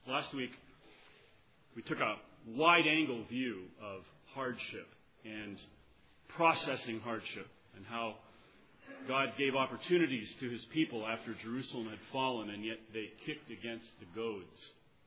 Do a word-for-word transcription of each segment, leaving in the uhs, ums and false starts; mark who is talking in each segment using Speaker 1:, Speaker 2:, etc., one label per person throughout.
Speaker 1: Last week, we took a wide-angle view of hardship and processing hardship and how God gave opportunities to His people after Jerusalem had fallen, and yet they kicked against the goads.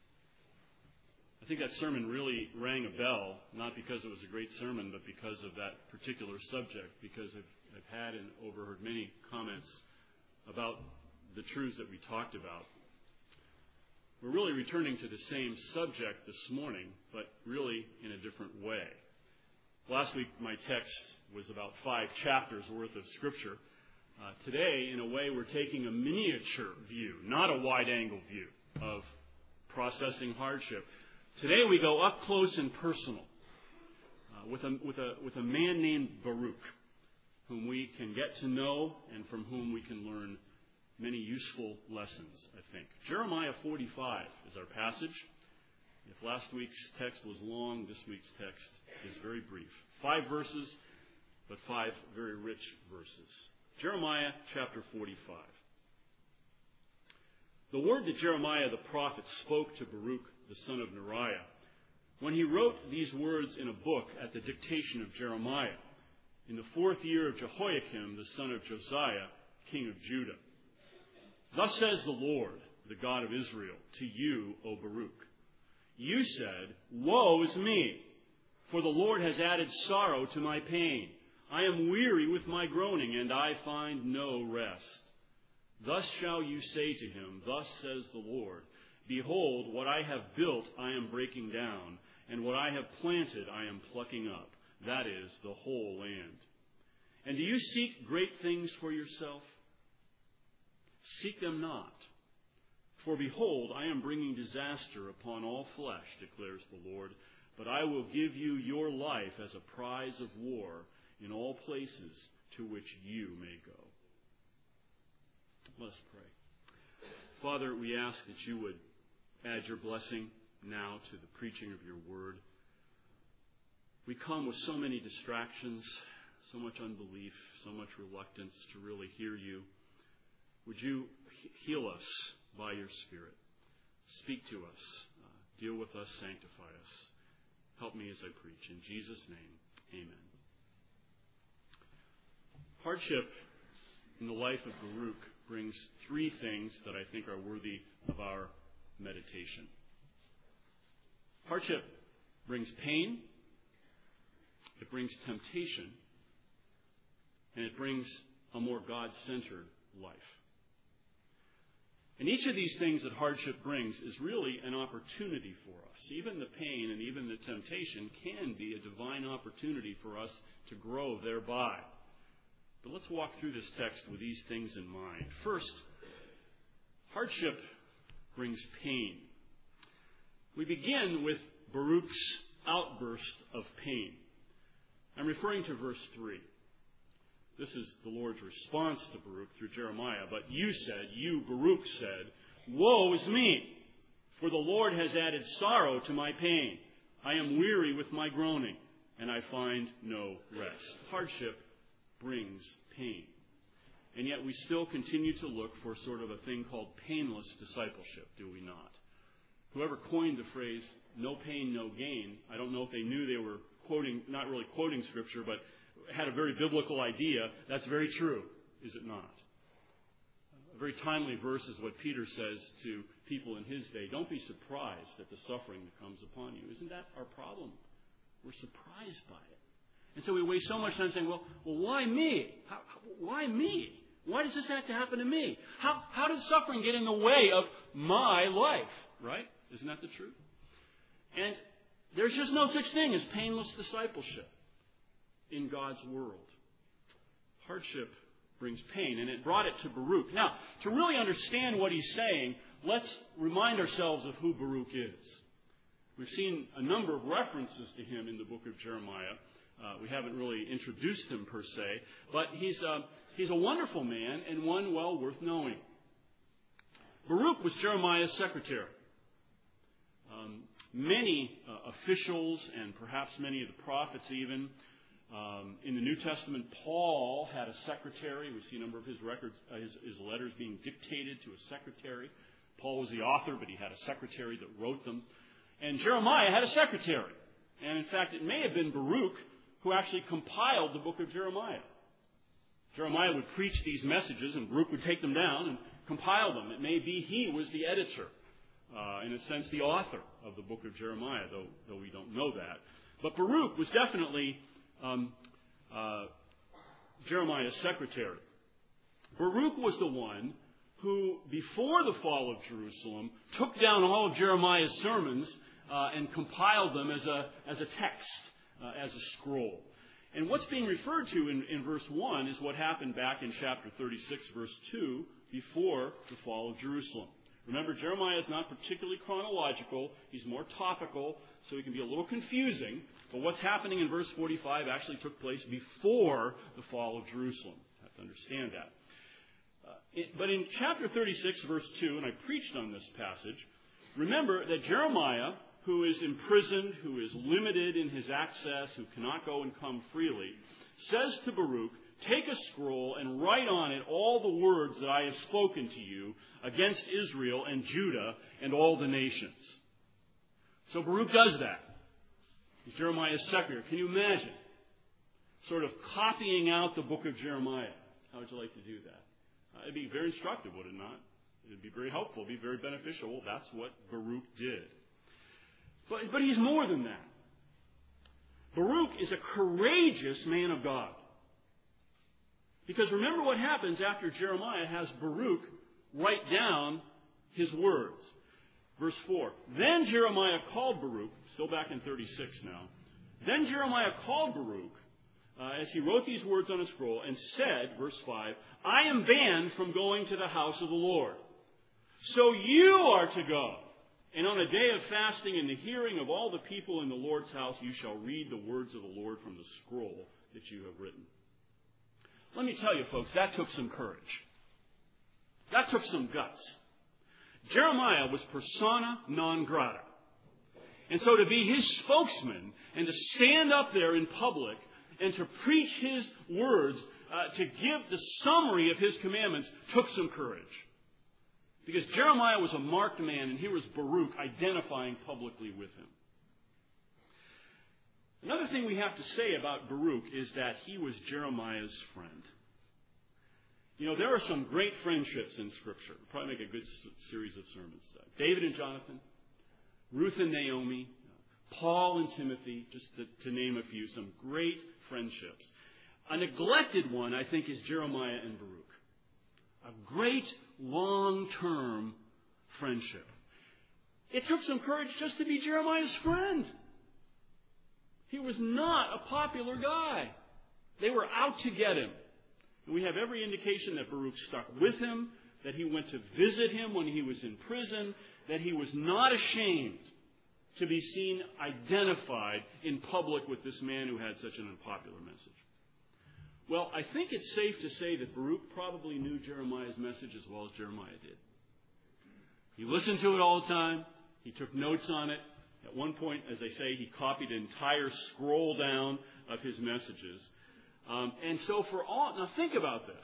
Speaker 1: I think that sermon really rang a bell, not because it was a great sermon, but because of that particular subject, because I've, I've had and overheard many comments about the truths that we talked about. We're really returning to the same subject this morning, but really in a different way. Last week, my text was about five chapters worth of Scripture. Uh, today, in a way, we're taking a miniature view, not a wide-angle view, of processing hardship. Today, we go up close and personal uh, with a with a with a man named Baruch, whom we can get to know and from whom we can learn many useful lessons, I think. Jeremiah forty-five is our passage. If last week's text was long, this week's text is very brief. Five verses, but five very rich verses. Jeremiah chapter forty-five. The word that Jeremiah the prophet spoke to Baruch the son of Neriah, when he wrote these words in a book at the dictation of Jeremiah, in the fourth year of Jehoiakim, the son of Josiah, king of Judah. Thus says the Lord, the God of Israel, to you, O Baruch. You said, woe is me, for the Lord has added sorrow to my pain. I am weary with my groaning, and I find no rest. Thus shall you say to him, thus says the Lord, behold, what I have built I am breaking down, and what I have planted I am plucking up, that is, the whole land. And do you seek great things for yourself? Seek them not. For behold, I am bringing disaster upon all flesh, declares the Lord, but I will give you your life as a prize of war in all places to which you may go. Let us pray. Father, we ask that you would add your blessing now to the preaching of your word. We come with so many distractions, so much unbelief, so much reluctance to really hear you. Would you heal us by your Spirit? Speak to us. Uh, deal with us. Sanctify us. Help me as I preach. In Jesus' name, amen. Hardship in the life of Baruch brings three things that I think are worthy of our meditation. Hardship brings pain, it brings temptation, and it brings a more God-centered life. And each of these things that hardship brings is really an opportunity for us. Even the pain and even the temptation can be a divine opportunity for us to grow thereby. But let's walk through this text with these things in mind. First, hardship brings pain. We begin with Baruch's outburst of pain. I'm referring to verse three. This is the Lord's response to Baruch through Jeremiah. But you said, you, Baruch, said, woe is me, for the Lord has added sorrow to my pain. I am weary with my groaning, and I find no rest. Hardship brings pain. And yet we still continue to look for sort of a thing called painless discipleship, do we not? Whoever coined the phrase, no pain, no gain, I don't know if they knew they were quoting, not really quoting Scripture, but had a very biblical idea. That's very true, is it not? A very timely verse is what Peter says to people in his day. Don't be surprised at the suffering that comes upon you. Isn't that our problem? We're surprised by it. And so we waste so much time saying, well, well why me? How, why me? Why does this have to happen to me? How, how does suffering get in the way of my life? Right? Isn't that the truth? And there's just no such thing as painless discipleship in God's world. Hardship brings pain, and it brought it to Baruch. Now, to really understand what he's saying, let's remind ourselves of who Baruch is. We've seen a number of references to him in the book of Jeremiah. Uh, we haven't really introduced him per se, but he's a, he's a wonderful man and one well worth knowing. Baruch was Jeremiah's secretary. Um, many uh, officials and perhaps many of the prophets even, um, in the New Testament, Paul had a secretary. We see a number of his records, uh, his, his letters being dictated to a secretary. Paul was the author, but he had a secretary that wrote them. And Jeremiah had a secretary. And in fact, it may have been Baruch who actually compiled the book of Jeremiah. Jeremiah would preach these messages, and Baruch would take them down and compile them. It may be he was the editor, uh, in a sense, the author of the book of Jeremiah, though, though we don't know that. But Baruch was definitely um, uh, Jeremiah's secretary. Baruch was the one who, before the fall of Jerusalem, took down all of Jeremiah's sermons uh, and compiled them as a as a text, uh, as a scroll. And what's being referred to in, in verse one is what happened back in chapter thirty-six, verse two, before the fall of Jerusalem. Remember, Jeremiah is not particularly chronological. He's more topical, so he can be a little confusing. But what's happening in verse forty-five actually took place before the fall of Jerusalem. You have to understand that. Uh, it, but in chapter thirty-six, verse two, and I preached on this passage, remember that Jeremiah, who is imprisoned, who is limited in his access, who cannot go and come freely, says to Baruch, "Take a scroll and write on it all the words that I have spoken to you against Israel and Judah and all the nations." So Baruch does that. He's Jeremiah's secretary. Can you imagine sort of copying out the book of Jeremiah? How would you like to do that? Uh, it'd be very instructive, would it not? It'd be very helpful. It'd be very beneficial. Well, that's what Baruch did. But, but he's more than that. Baruch is a courageous man of God. Because remember what happens after Jeremiah has Baruch write down his words. Verse four. Then Jeremiah called Baruch, still back in thirty-six now. Then Jeremiah called Baruch uh, as he wrote these words on a scroll and said, verse five, "I am banned from going to the house of the Lord. So you are to go. And on a day of fasting in the hearing of all the people in the Lord's house, you shall read the words of the Lord from the scroll that you have written." Let me tell you, folks, that took some courage. That took some guts. Jeremiah was persona non grata. And so to be his spokesman and to stand up there in public and to preach his words, uh, to give the summary of his commandments, took some courage. Because Jeremiah was a marked man, and here was Baruch identifying publicly with him. Another thing we have to say about Baruch is that he was Jeremiah's friend. You know, there are some great friendships in Scripture. We'll probably make a good series of sermons. David and Jonathan, Ruth and Naomi, Paul and Timothy, just to, to name a few, some great friendships. A neglected one, I think, is Jeremiah and Baruch. A great long-term friendship. It took some courage just to be Jeremiah's friend. He was not a popular guy. They were out to get him. And we have every indication that Baruch stuck with him, that he went to visit him when he was in prison, that he was not ashamed to be seen identified in public with this man who had such an unpopular message. Well, I think it's safe to say that Baruch probably knew Jeremiah's message as well as Jeremiah did. He listened to it all the time. He took notes on it. At one point, as I say, he copied an entire scroll down of his messages. Um, and so for all... Now think about this.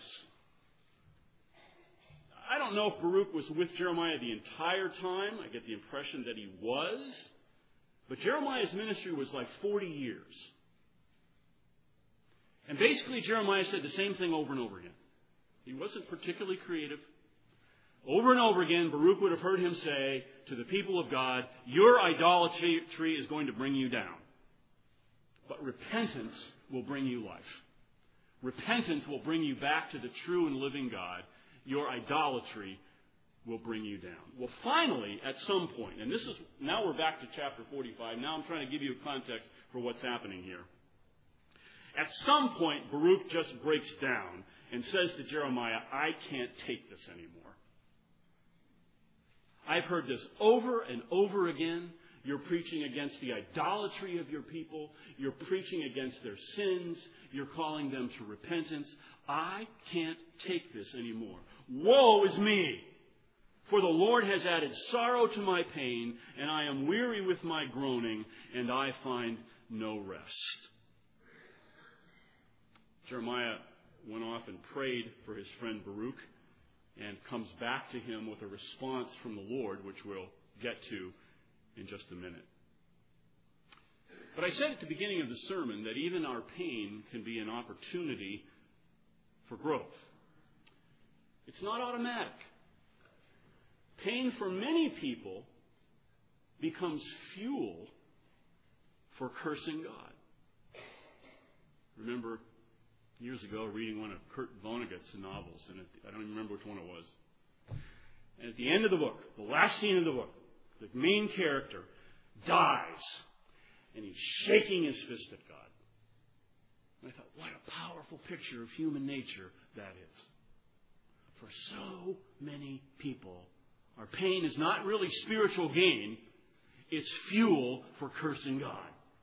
Speaker 1: I don't know if Baruch was with Jeremiah the entire time. I get the impression that he was. But Jeremiah's ministry was like forty years. And basically Jeremiah said the same thing over and over again. He wasn't particularly creative. Over and over again, Baruch would have heard him say to the people of God, "Your idolatry is going to bring you down. But repentance will bring you life. Repentance will bring you back to the true and living God. Your idolatry will bring you down." Well, finally, at some point, and this is, now we're back to chapter forty-five. Now I'm trying to give you a context for what's happening here. At some point, Baruch just breaks down and says to Jeremiah, "I can't take this anymore. I've heard this over and over again. You're preaching against the idolatry of your people. You're preaching against their sins. You're calling them to repentance. I can't take this anymore. Woe is me! For the Lord has added sorrow to my pain, and I am weary with my groaning, and I find no rest." Jeremiah went off and prayed for his friend Baruch, and comes back to him with a response from the Lord, which we'll get to in just a minute. But I said at the beginning of the sermon that even our pain can be an opportunity for growth. It's not automatic. Pain for many people becomes fuel for cursing God. Remember years ago reading one of Kurt Vonnegut's novels, and it, I don't even remember which one it was. And at the end of the book, the last scene of the book, the main character dies, and he's shaking his fist at God. And I thought, what a powerful picture of human nature that is. For so many people, our pain is not really spiritual gain, it's fuel for cursing God.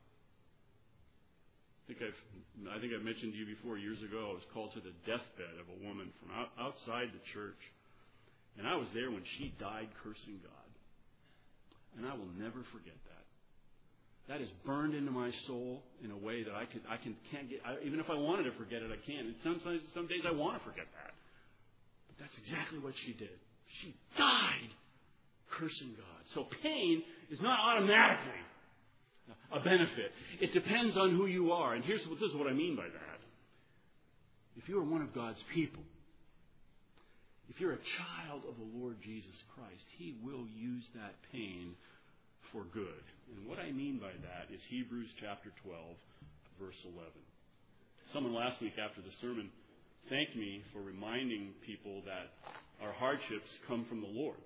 Speaker 1: I think I've, I think I've mentioned to you before, years ago, I was called to the deathbed of a woman from out, outside the church. And I was there when she died cursing God. And I will never forget that. That is burned into my soul in a way that I can I can can't get. I, even if I wanted to forget it, I can't. And sometimes, some days I want to forget that. But that's exactly what she did. She died cursing God. So pain is not automatically a benefit. It depends on who you are. And here's what, this is what I mean by that. If you are one of God's people, if you're a child of the Lord Jesus Christ, He will use that pain for good. And what I mean by that is Hebrews chapter twelve, verse eleven. Someone last week after the sermon thanked me for reminding people that our hardships come from the Lord.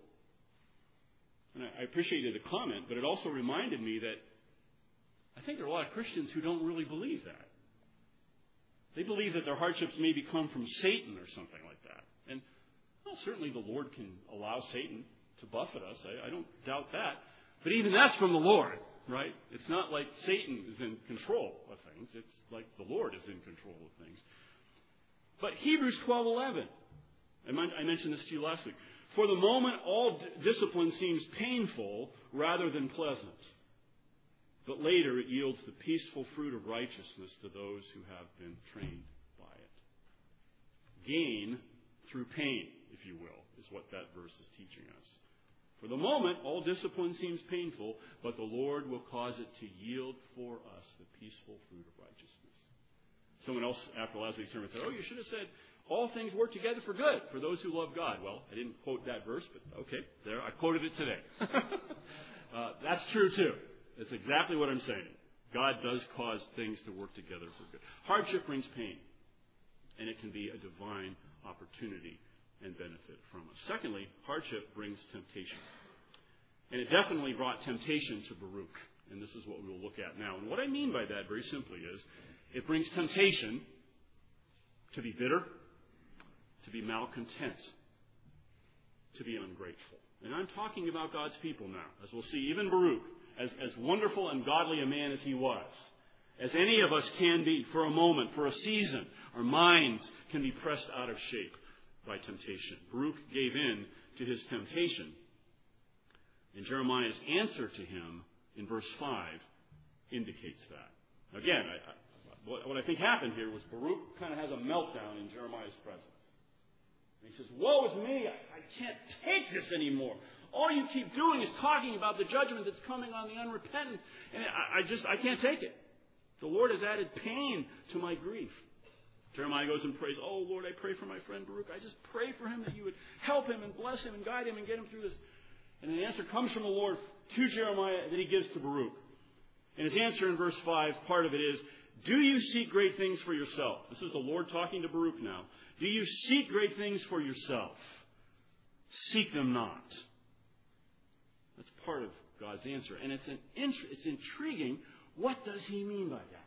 Speaker 1: And I appreciated the comment, but it also reminded me that I think there are a lot of Christians who don't really believe that. They believe that their hardships maybe come from Satan or something like that. And well, certainly the Lord can allow Satan to buffet us. I, I don't doubt that. But even that's from the Lord, right? It's not like Satan is in control of things. It's like the Lord is in control of things. But Hebrews twelve eleven, I mentioned this to you last week. For the moment, all d- discipline seems painful rather than pleasant. But later it yields the peaceful fruit of righteousness to those who have been trained by it. Gain through pain, if you will, is what that verse is teaching us. For the moment, all discipline seems painful, but the Lord will cause it to yield for us the peaceful fruit of righteousness. Someone else, after last week's sermon, said, oh, you should have said, all things work together for good for those who love God. Well, I didn't quote that verse, but okay, there, I quoted it today. uh, that's true, too. That's exactly what I'm saying. God does cause things to work together for good. Hardship brings pain, and it can be a divine opportunity and benefit from us. Secondly, hardship brings temptation. And it definitely brought temptation to Baruch. And this is what we'll look at now. And what I mean by that, very simply, is it brings temptation to be bitter, to be malcontent, to be ungrateful. And I'm talking about God's people now. As we'll see, even Baruch, as, as wonderful and godly a man as he was, as any of us can be for a moment, for a season, our minds can be pressed out of shape by temptation. Baruch gave in to his temptation. And Jeremiah's answer to him in verse five indicates that. Again, I, I, what, what I think happened here was Baruch kind of has a meltdown in Jeremiah's presence. And he says, woe is me, I, I can't take this anymore. All you keep doing is talking about the judgment that's coming on the unrepentant. And I, I just, I can't take it. The Lord has added pain to my grief. Jeremiah goes and prays, oh, Lord, I pray for my friend Baruch. I just pray for him that you would help him and bless him and guide him and get him through this. And the answer comes from the Lord to Jeremiah that he gives to Baruch. And his answer in verse five, part of it is, do you seek great things for yourself? This is the Lord talking to Baruch now. Do you seek great things for yourself? Seek them not. That's part of God's answer. And it's, an int- it's intriguing. What does he mean by that?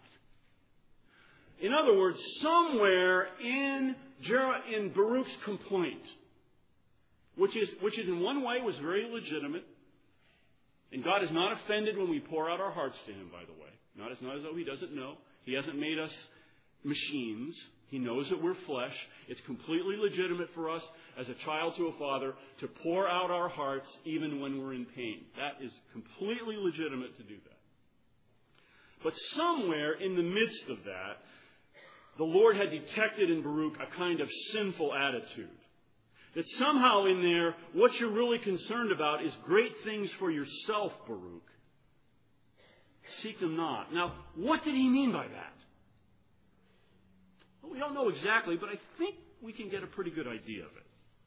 Speaker 1: In other words, somewhere in, Jer- in Baruch's complaint, which is, which is in one way was very legitimate, and God is not offended when we pour out our hearts to him, by the way. Not as, not as though he doesn't know. He hasn't made us machines. He knows that we're flesh. It's completely legitimate for us as a child to a father to pour out our hearts even when we're in pain. That is completely legitimate to do that. But somewhere in the midst of that, the Lord had detected in Baruch a kind of sinful attitude. That somehow in there, what you're really concerned about is great things for yourself, Baruch. Seek them not. Now, what did he mean by that? Well, we don't know exactly, but I think we can get a pretty good idea of it.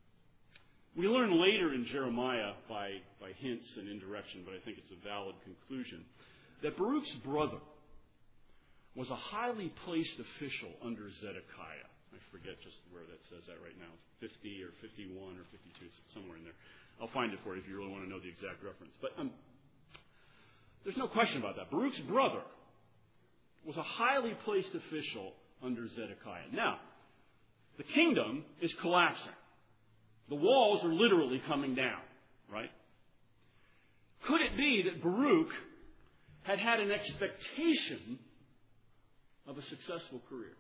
Speaker 1: We learn later in Jeremiah by, by hints and indirection, but I think it's a valid conclusion, that Baruch's brother was a highly placed official under Zedekiah. I forget just where that says that right now, fifty or fifty-one or fifty-two, somewhere in there. I'll find it for you if you really want to know the exact reference. But um, there's no question about that. Baruch's brother was a highly placed official under Zedekiah. Now, the kingdom is collapsing. The walls are literally coming down, right? Could it be that Baruch had had an expectation of a successful career?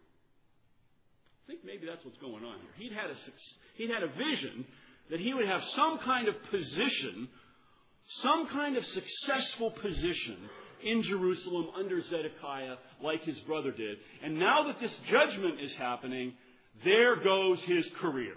Speaker 1: I think maybe that's what's going on here. He'd had a, he'd had a vision that he would have some kind of position, some kind of successful position in Jerusalem under Zedekiah like his brother did. And now that this judgment is happening, there goes his career.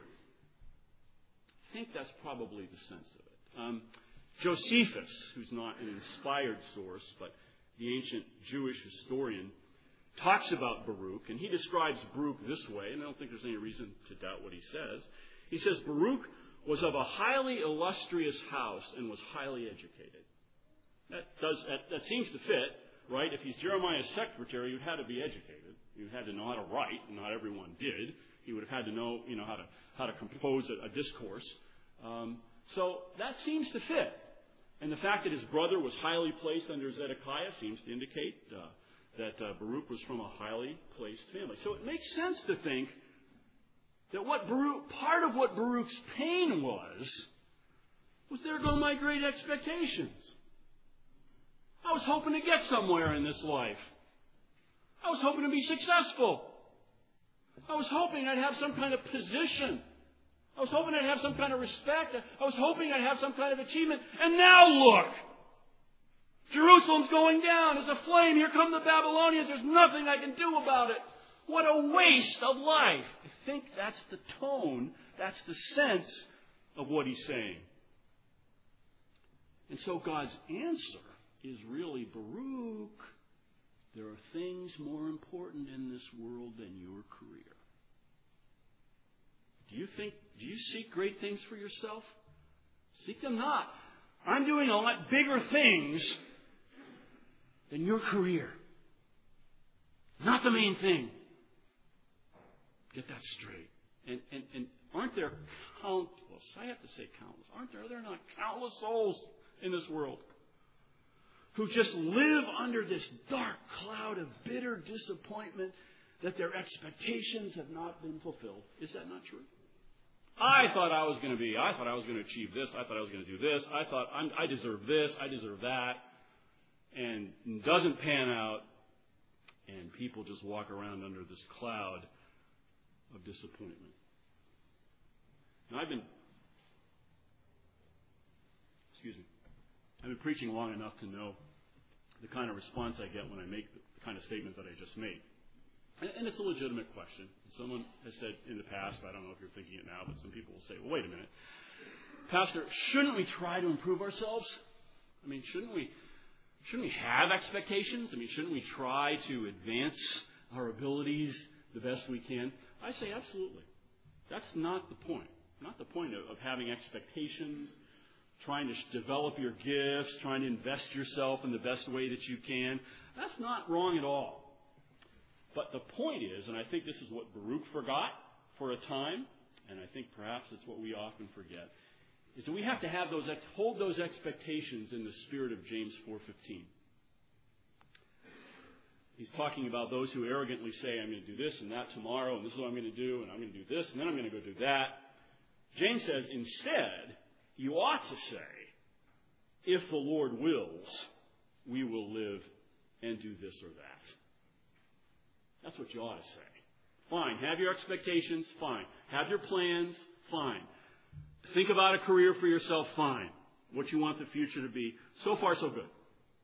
Speaker 1: I think that's probably the sense of it. Um, Josephus, who's not an inspired source, but the ancient Jewish historian, talks about Baruch, and he describes Baruch this way, and I don't think there's any reason to doubt what he says. He says, Baruch was of a highly illustrious house and was highly educated. That does that, that seems to fit, right? If he's Jeremiah's secretary, you'd had to be educated. You had to know how to write, and not everyone did. He would have had to know, you know, how to how to compose a, a discourse. Um, so that seems to fit. And the fact that his brother was highly placed under Zedekiah seems to indicate uh, that uh, Baruch was from a highly placed family. So it makes sense to think that what Baruch, part of what Baruch's pain was, was there go my great expectations. I was hoping to get somewhere in this life. I was hoping to be successful. I was hoping I'd have some kind of position. I was hoping I'd have some kind of respect. I was hoping I'd have some kind of achievement. And now look! Jerusalem's going down. It's a flame. Here come the Babylonians. There's nothing I can do about it. What a waste of life. I think that's the tone, that's the sense of what he's saying. And so God's answer is really, Baruch, there are things more important in this world than your career. Do you think, do you seek great things for yourself? Seek them not. I'm doing a lot bigger things than your career. Not the main thing. Get that straight. And, and, and aren't there countless, I have to say countless, aren't there, are there not countless souls in this world who just live under this dark cloud of bitter disappointment that their expectations have not been fulfilled? Is that not true? I thought I was going to be, I thought I was going to achieve this, I thought I was going to do this, I thought I'm, I deserve this, I deserve that, and it doesn't pan out, and people just walk around under this cloud of disappointment. Now I've been, excuse me, I've been preaching long enough to know the kind of response I get when I make the kind of statement that I just made. And, and it's a legitimate question. Someone has said in the past, I don't know if you're thinking it now, but some people will say, well, wait a minute. Pastor, shouldn't we try to improve ourselves? I mean, shouldn't we, shouldn't we have expectations? I mean, shouldn't we try to advance our abilities the best we can? I say absolutely. That's not the point. Not the point of, of having expectations, trying to develop your gifts, trying to invest yourself in the best way that you can. That's not wrong at all. But the point is, and I think this is what Baruch forgot for a time, and I think perhaps it's what we often forget, is that we have to have those hold those expectations in the spirit of James four fifteen. He's talking about those who arrogantly say, I'm going to do this and that tomorrow, and this is what I'm going to do, and I'm going to do this, and then I'm going to go do that. James says, instead, you ought to say, if the Lord wills, we will live and do this or that. That's what you ought to say. Fine. Have your expectations. Fine. Have your plans. Fine. Think about a career for yourself. Fine. What you want the future to be. So far, so good.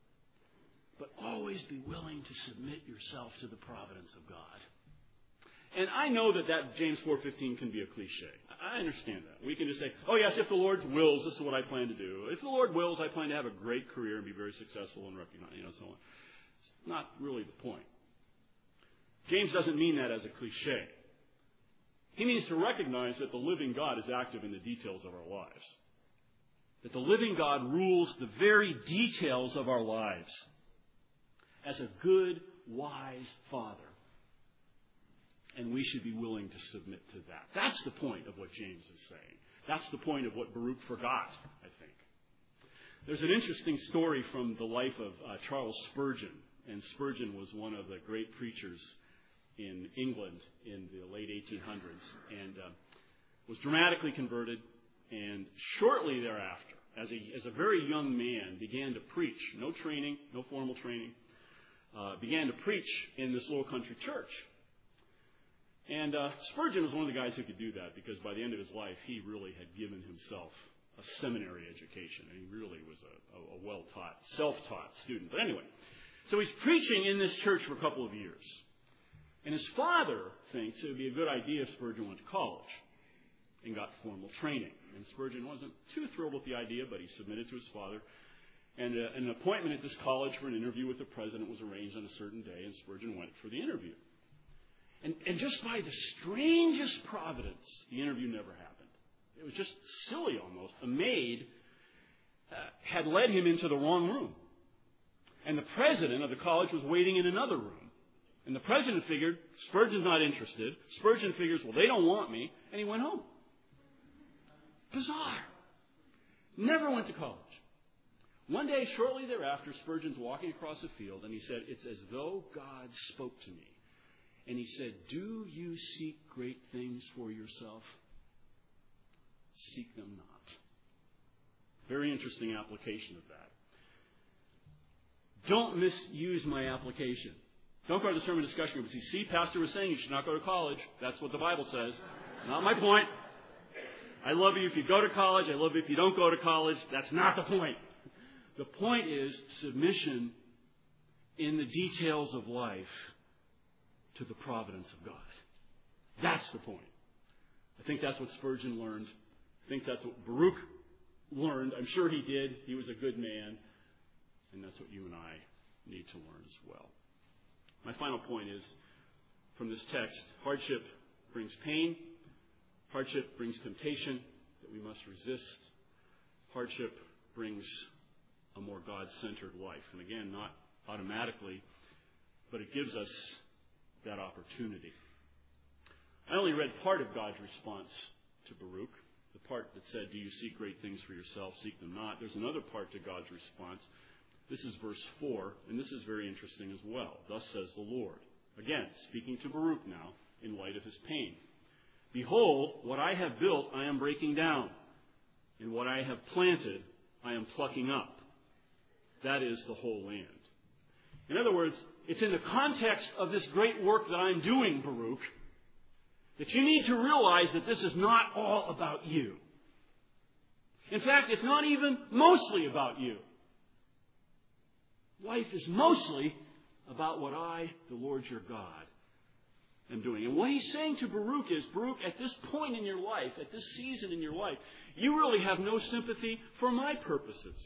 Speaker 1: But always be willing to submit yourself to the providence of God. And I know that that James four fifteen can be a cliche. I understand that. We can just say, oh yes, if the Lord wills, this is what I plan to do. If the Lord wills, I plan to have a great career and be very successful and recognized, you know, so on. It's not really the point. James doesn't mean that as a cliche. He means to recognize that the living God is active in the details of our lives. That the living God rules the very details of our lives as a good, wise Father. And we should be willing to submit to that. That's the point of what James is saying. That's the point of what Baruch forgot, I think. There's an interesting story from the life of uh, Charles Spurgeon. And Spurgeon was one of the great preachers in England in the late eighteen hundreds. And uh, was dramatically converted. And shortly thereafter, as a, as a very young man, began to preach. No training, no formal training. Uh, began to preach in this little country church. And uh, Spurgeon was one of the guys who could do that because by the end of his life, he really had given himself a seminary education. And he really was a, a, a well-taught, self-taught student. But anyway, so he's preaching in this church for a couple of years. And his father thinks it would be a good idea if Spurgeon went to college and got formal training. And Spurgeon wasn't too thrilled with the idea, but he submitted to his father. And uh, an appointment at this college for an interview with the president was arranged on a certain day, and Spurgeon went for the interview. And, and just by the strangest providence, the interview never happened. It was just silly almost. A maid uh, had led him into the wrong room. And the president of the college was waiting in another room. And the president figured, Spurgeon's not interested. Spurgeon figures, well, they don't want me. And he went home. Bizarre. Never went to college. One day, shortly thereafter, Spurgeon's walking across a field, and he said, it's as though God spoke to me. And he said, do you seek great things for yourself? Seek them not. Very interesting application of that. Don't misuse my application. Don't go to the sermon discussion group and say, see, Pastor was saying you should not go to college. That's what the Bible says. Not my point. I love you if you go to college. I love you if you don't go to college. That's not the point. The point is submission in the details of life to the providence of God. That's the point. I think that's what Spurgeon learned. I think that's what Baruch learned. I'm sure he did. He was a good man. And that's what you and I need to learn as well. My final point is, from this text, hardship brings pain. Hardship brings temptation that we must resist. Hardship brings a more God-centered life. And again, not automatically, but it gives us that opportunity. I only read part of God's response to Baruch, the part that said, do you seek great things for yourself, seek them not. There's another part to God's response. This is verse four, and this is very interesting as well. Thus says the Lord. Again, speaking to Baruch now, in light of his pain. Behold, what I have built I am breaking down, and what I have planted I am plucking up. That is the whole land. In other words, it's in the context of this great work that I'm doing, Baruch, that you need to realize that this is not all about you. In fact, it's not even mostly about you. Life is mostly about what I, the Lord your God, am doing. And what he's saying to Baruch is, Baruch, at this point in your life, at this season in your life, you really have no sympathy for my purposes.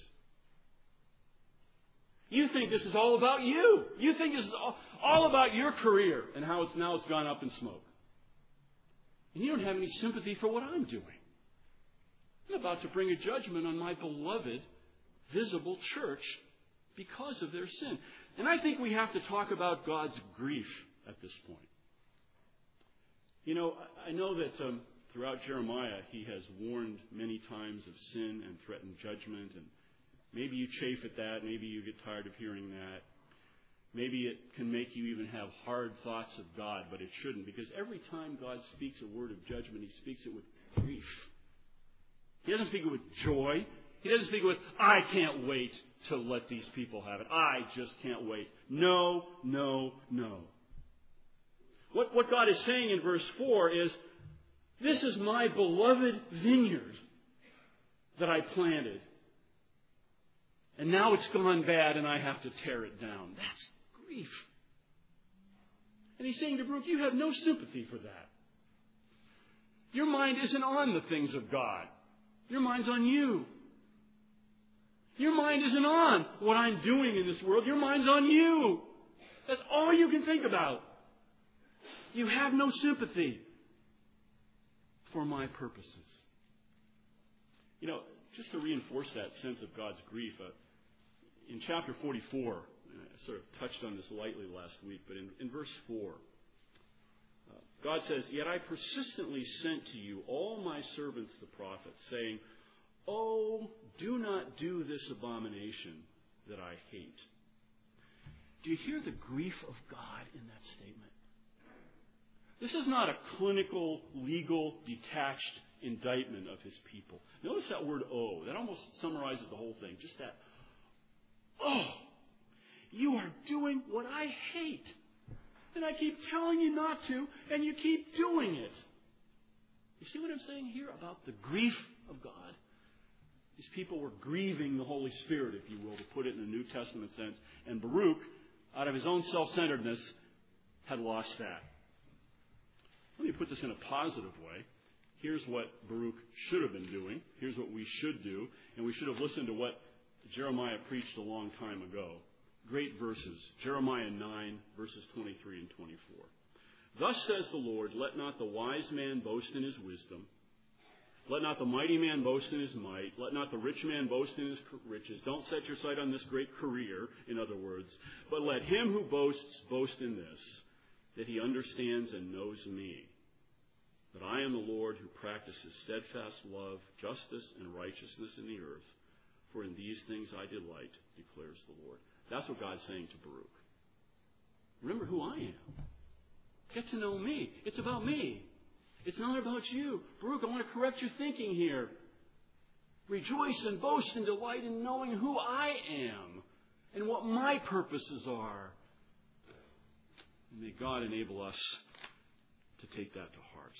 Speaker 1: You think this is all about you. You think this is all, all about your career and how it's now it's gone up in smoke. And you don't have any sympathy for what I'm doing. I'm about to bring a judgment on my beloved, visible church because of their sin. And I think we have to talk about God's grief at this point. You know, I know that um, throughout Jeremiah, he has warned many times of sin and threatened judgment. And maybe you chafe at that. Maybe you get tired of hearing that. Maybe it can make you even have hard thoughts of God, but it shouldn't. Because every time God speaks a word of judgment, he speaks it with grief. He doesn't speak it with joy. He doesn't speak it with, I can't wait to let these people have it. I just can't wait. No, no, no. What, what God is saying in verse four is, this is my beloved vineyard that I planted. And now it's gone bad and I have to tear it down. That's grief. And he's saying to Baruch, you have no sympathy for that. Your mind isn't on the things of God. Your mind's on you. Your mind isn't on what I'm doing in this world. Your mind's on you. That's all you can think about. You have no sympathy for my purposes. You know, just to reinforce that sense of God's grief, uh, in chapter forty-four, I sort of touched on this lightly last week, but in, in verse four, uh, God says, "Yet I persistently sent to you all my servants the prophets, saying, oh, do not do this abomination that I hate." Do you hear the grief of God in that statement? This is not a clinical, legal, detached indictment of his people. Notice that word "oh." That almost summarizes the whole thing. Just that, oh, you are doing what I hate. And I keep telling you not to, and you keep doing it. You see what I'm saying here about the grief of God? These people were grieving the Holy Spirit, if you will, to put it in a New Testament sense. And Baruch, out of his own self-centeredness, had lost that. Let me put this in a positive way. Here's what Baruch should have been doing. Here's what we should do. And we should have listened to what Jeremiah preached a long time ago. Great verses. Jeremiah nine, verses twenty-three and twenty-four. "Thus says the Lord, let not the wise man boast in his wisdom. Let not the mighty man boast in his might. Let not the rich man boast in his riches." Don't set your sight on this great career, in other words. "But let him who boasts boast in this, that he understands and knows me, that I am the Lord who practices steadfast love, justice, and righteousness in the earth. For in these things I delight, declares the Lord." That's what God's saying to Baruch. Remember who I am. Get to know me. It's about me. It's not about you. Baruch, I want to correct your thinking here. Rejoice and boast and delight in knowing who I am and what my purposes are. And may God enable us to take that to heart.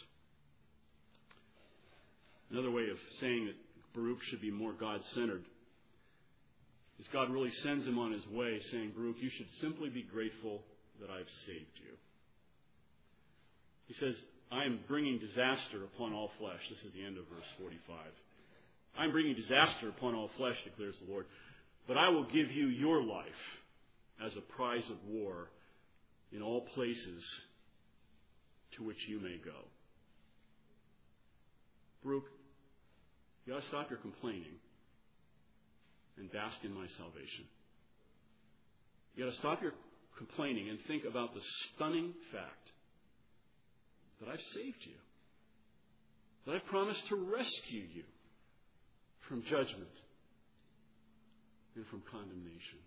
Speaker 1: Another way of saying that Baruch should be more God-centered is God really sends him on his way saying, Baruch, you should simply be grateful that I've saved you. He says, I am bringing disaster upon all flesh. This is the end of verse forty-five. I am bringing disaster upon all flesh, declares the Lord. But I will give you your life as a prize of war in all places to which you may go. Baruch, you ought to stop your complaining and bask in my salvation. You ought to stop your complaining and think about the stunning fact that I've saved you. That I've promised to rescue you from judgment and from condemnation.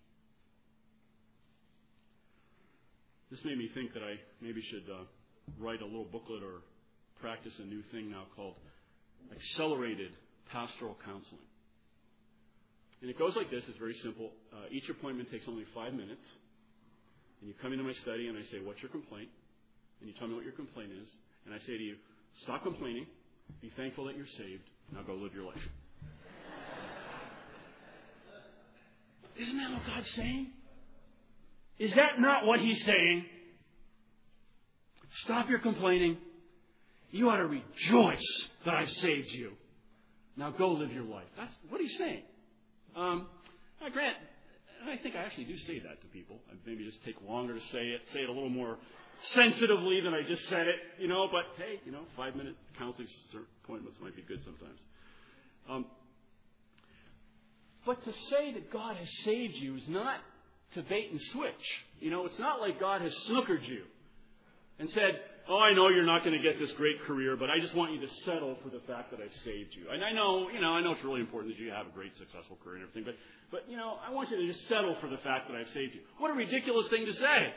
Speaker 1: This made me think that I maybe should uh, write a little booklet or practice a new thing now called Accelerated Pastoral Counseling. And it goes like this. It's very simple. Uh, each appointment takes only five minutes. And you come into my study and I say, what's your complaint? And you tell me what your complaint is. And I say to you, stop complaining. Be thankful that you're saved. Now go live your life. Isn't that what God's saying? Is that not what He's saying? Stop your complaining. You ought to rejoice that I've saved you. Now go live your life. That's what He's saying. Um, I grant, I think I actually do say that to people. I maybe just take longer to say it, say it a little more sensitively than I just said it, you know, but hey, you know, five-minute counseling appointments might be good sometimes. Um, but to say that God has saved you is not to bait and switch. You know, it's not like God has snookered you and said, oh, I know you're not going to get this great career, but I just want you to settle for the fact that I've saved you. And I know, you know, I know it's really important that you have a great, successful career and everything, but, but, you know, I want you to just settle for the fact that I've saved you. What a ridiculous thing to say.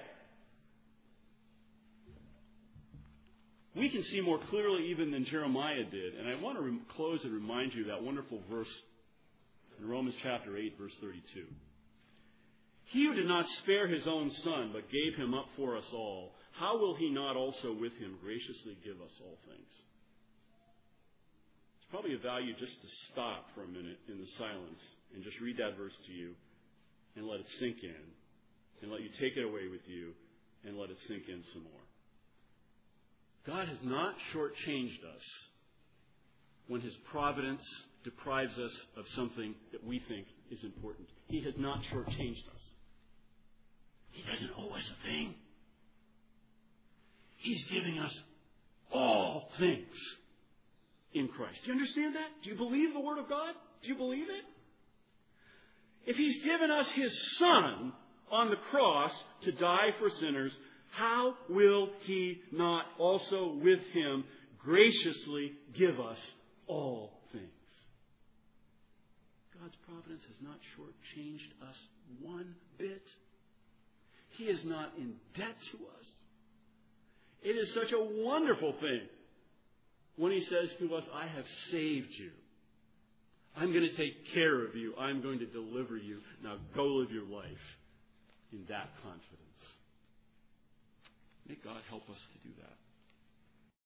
Speaker 1: We can see more clearly even than Jeremiah did. And I want to re- close and remind you of that wonderful verse in Romans chapter eight, verse thirty-two. He who did not spare his own son, but gave him up for us all, how will he not also with him graciously give us all things? It's probably of value just to stop for a minute in the silence and just read that verse to you and let it sink in and let you take it away with you and let it sink in some more. God has not shortchanged us when His providence deprives us of something that we think is important. He has not shortchanged us. He doesn't owe us a thing. He's giving us all things in Christ. Do you understand that? Do you believe the Word of God? Do you believe it? If He's given us His Son on the cross to die for sinners, how will He not also with Him graciously give us all things? God's providence has not shortchanged us one bit. He is not in debt to us. It is such a wonderful thing when He says to us, I have saved you. I'm going to take care of you. I'm going to deliver you. Now go live your life in that confidence. May God help us to do that.